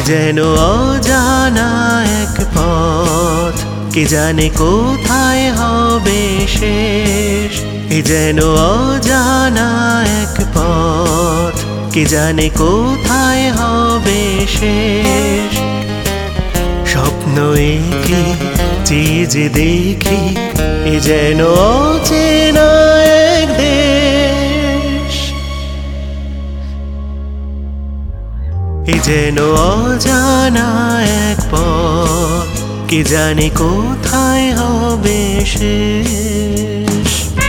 যেন অজানা এক পথ, কে জানে কোথায় হবে শেষ। এ যেন অজানা এক পথ, কে জানে কোথায় হবে শেষ। স্বপ্ন এঁকে চেয়ে যে দেখি, এ যেন অচেনা এক দেশ। এ যেন অজানা এক পথ, কে জানে কোথায় হবে শেষ।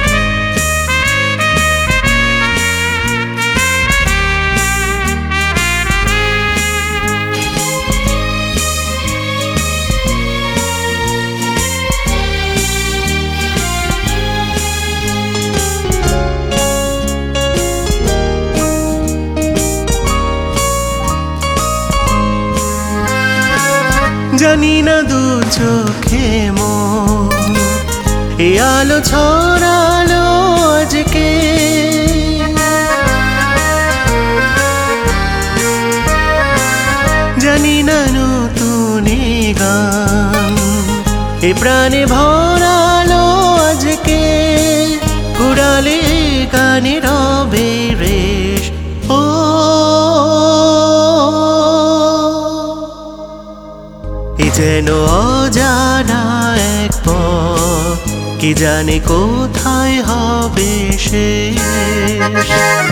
জানি না দু চোখে মন এ আলো ছড়ালো আজকে, জানি না নতুন গান এ প্রাণে ভরালো আজকে। কুড়ালে গানে রবে রেশ, ও এ যেন অজানা এক পথ, কে জানে কোথায় হবে শেষ।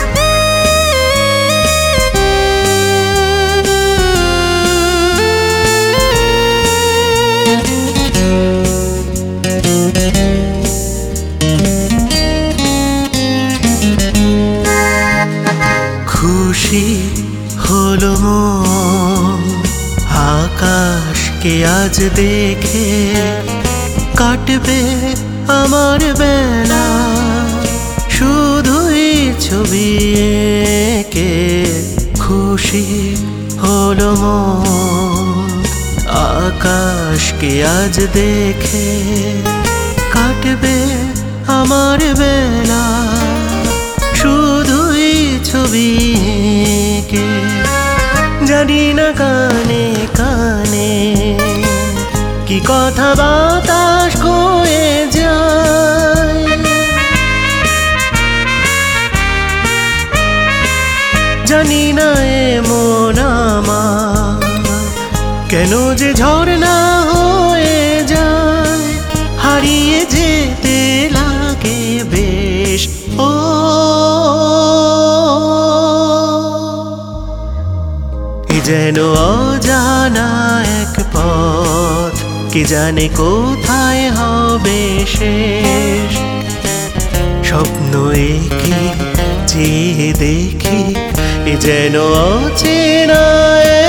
খুশি হলো মন আকাশকে আজ দেখে, কাটবে আমার বেলা শুধুই ছবি এঁকে। খুশি হলো মন আকাশকে আজ দেখে, কাটবে আমার বেলা শুধুই ছবি এঁকে। জানি না কানে কানে কি কথা বাতাস হয়ে যায়, জানি না এমন আমার কেন যে ঝর্ণা হয়ে যায়, হারিয়ে যেতে লাগে বেশ। ও এ যেন অজানা এক পথ, কে জানে কোথায় হবে শেষ। স্বপ্ন এঁকে চেয়ে দেখি, এ যেন অচেনা